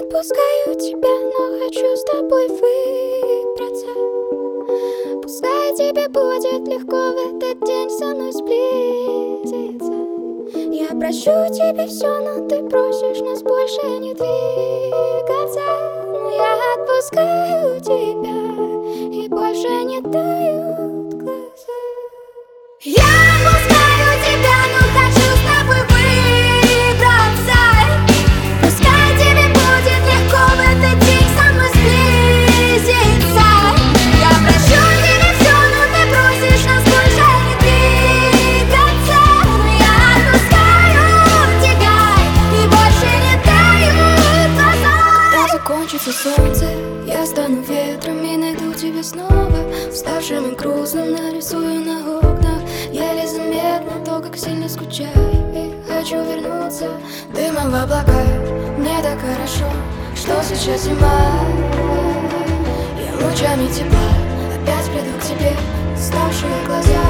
отпускаю тебя, но хочу с тобой выбраться. Пускай тебе будет легко в этот день со мной сблизиться. Я прощу тебе все, но ты просишь нас больше не двигаться. Но я отпускаю тебя, и больше не тают глаза. Я отпускаю тебя, но хочу с тобой выбраться. Пускай тебе будет легко в этот день со мной сблизиться. Я прощу тебе все, но ты просишь нас больше не двигаться. Но я отпускаю тебя, и больше не тают глаза. Когда закончится солнце, я стану ветром и найду тебя снова. Уставшим и грустным нарисую на окнах еле заметно то, как сильно скучаю. И хочу вернуться дымом в облака. Мне так хорошо, что сейчас зима. Я лучами тепла опять приду к тебе, уставшие глаза,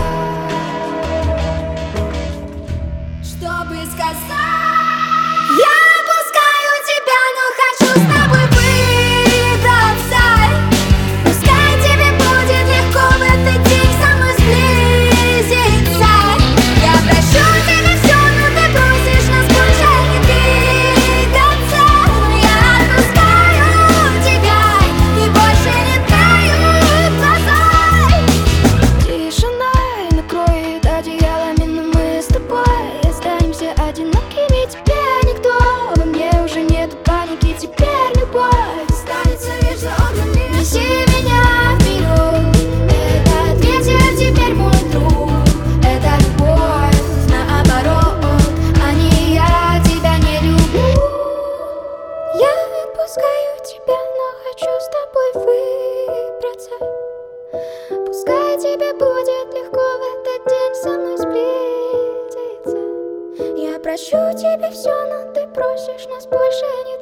чтобы сказать: я отпускаю тебя, но хочу с тобой выбраться. Пускай тебе будет легко в этот день со мной сблизиться. Я прощу тебе все, но ты просишь нас больше не двигаться. Но я отпускаю тебя, и больше не тают глаза. Тишина и накроет одеялами, но мы с тобой останемся одинокими. Теперь никто, во мне уже нету паники. Теперь любовь останется вечно огненной. Неси меня в миру, этот ветер теперь мой друг. Это любовь наоборот, а не я тебя не люблю. Я отпускаю тебя, но хочу с тобой выбраться. Пускай тебе будет легко в этот день со мной сблизиться. Я прощу тебе все, но ты просишь нас больше не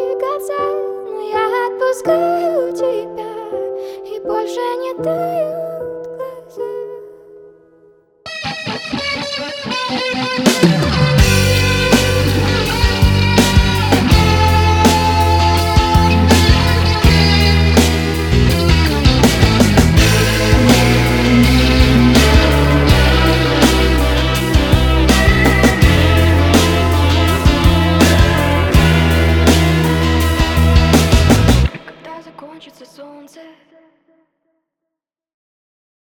двигаться. Но я отпускаю тебя, и больше не таю